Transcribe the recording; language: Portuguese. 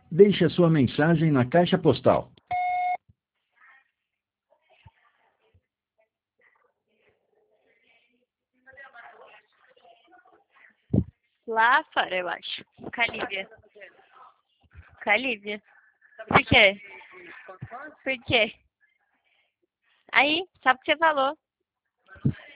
Deixe a sua mensagem na caixa postal. Lá fora, eu acho. Com a Lívia. Com a Lívia. Por quê? Por quê? Aí, sabe o que você falou?